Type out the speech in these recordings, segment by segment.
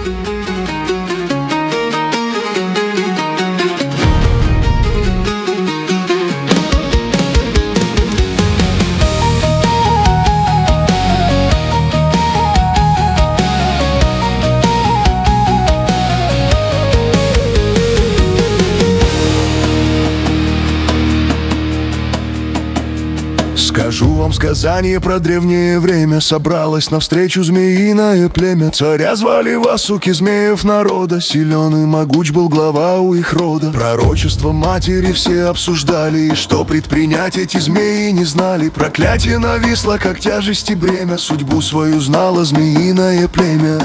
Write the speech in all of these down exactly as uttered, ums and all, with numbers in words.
Скажу вам сказание про древнее время. Собралось навстречу змеиное племя. Царя звали Васуки, змеев народа. Силен и могуч был глава у их рода. Пророчество матери все обсуждали, и что предпринять эти змеи не знали. Проклятие нависло, как тяжесть и бремя. Судьбу свою знало змеиное племя.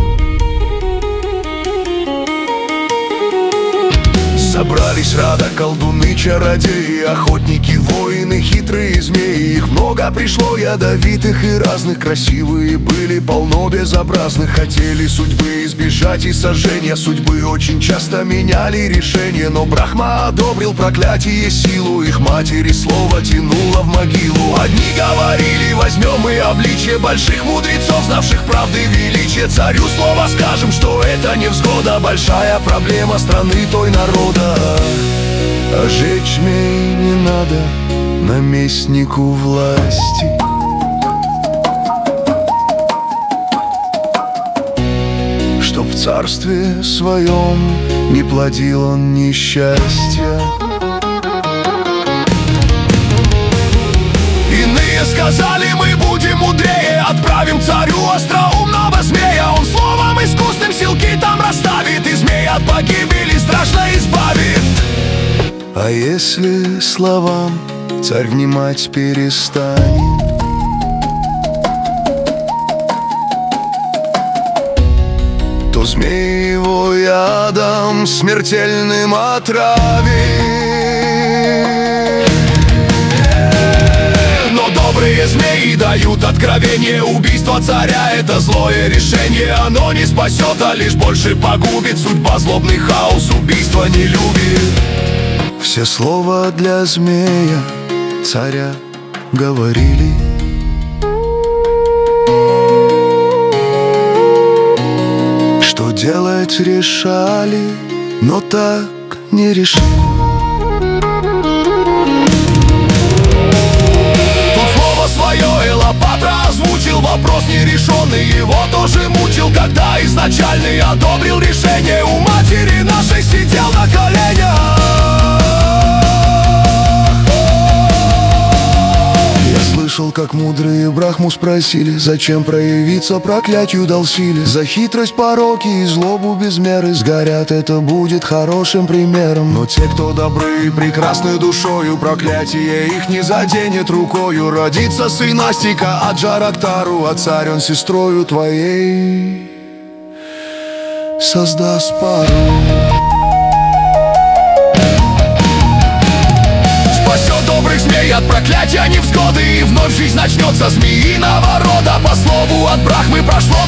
Собрались рада колдуны, чародеи, охотники, воины, хитрые змеи. Их много пришло, ядовитых и разных. Красивые были, полно безобразных. Хотели судьбы избежать и сожжения. Судьбы очень часто меняли решения. Но Брахма одобрил проклятие силу. Их матери слово тянуло в могилу. Одни говорили, возьмем мы обличье больших мудрецов, знавших правды величие. Царю слово скажем, что это невзгода, большая проблема страны той народа. А жечь змей не надо наместнику власти. Чтоб в царстве своем не плодил он несчастья. Иные сказали, мы будем мудрее, отправим царю остроумного змея. Он словом искусным силки там расставит, и змей от погибели страшно избавит. А если словам царь внимать перестанет, то змей его ядом смертельным отравит. Но добрые змеи дают откровение. Убийство царя — это злое решение. Оно не спасет, а лишь больше погубит. Судьба злобный хаос, убийство не любит. Все слова для змея царя говорили. Что делать решали, но так не решили. Тут слово свое Элопатра озвучил. Вопрос нерешенный его тоже мучил. Когда изначальный одобрил решение, у матери нашей сидел на коленях. Слышал, как мудрые Брахму спросили, зачем проявиться проклятию дал силе. За хитрость, пороки и злобу без меры сгорят, это будет хорошим примером. Но те, кто добры и прекрасны душою, проклятие их не заденет рукою. Родится сын Астика от Джарактару, а царь он сестрою твоей создаст пару. От проклятия невзгоды, и вновь жизнь начнется змеиного рода. По слову от Брахмы прошло